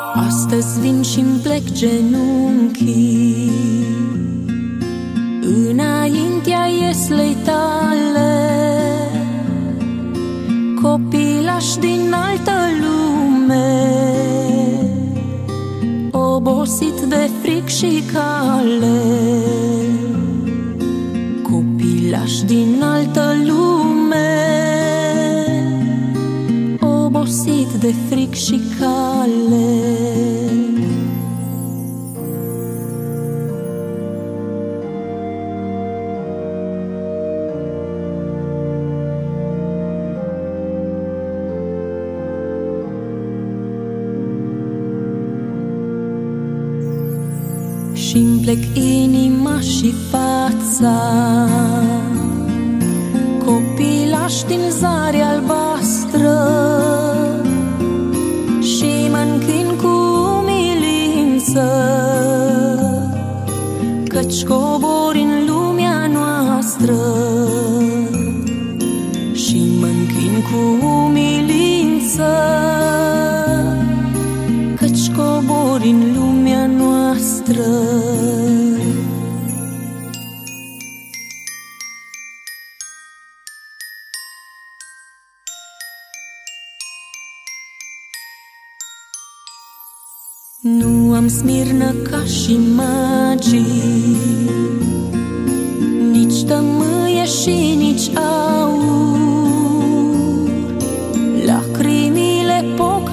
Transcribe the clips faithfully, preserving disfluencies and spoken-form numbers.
Astăzi vin și-mi plec genunchii înaintea ieslei tale, copilași din altă lume, obosit de fric și cale. Copilași din altă lume, obosit de fric și cale. Și-mi plec inima și fața, copilași din zare albastră, și mă închin cu umilință, căci cobori în lumea noastră. Și mă închin cu umilință, căci cobori în lumea noastră. Nu am smirnă ca și magii, nici tămâie și nici aur, lacrimile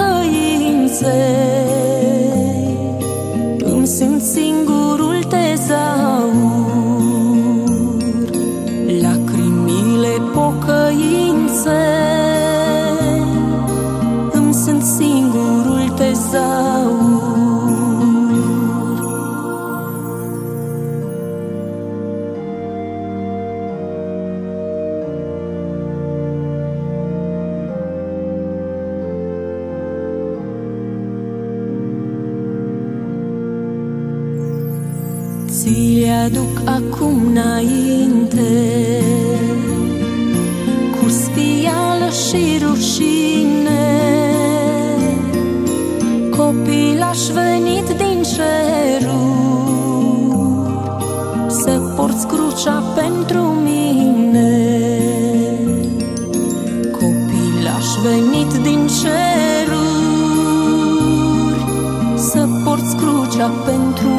pocăinței îmi sunt singurul tezaur. Lacrimile pocăinței îmi sunt singurul tezaur. Ți-le aduc acum înainte, cu sfială și rușine, copilaș venit din ceruri, să porți crucea pentru mine. Copilaș venit din ceruri, să porți crucea pentru mine.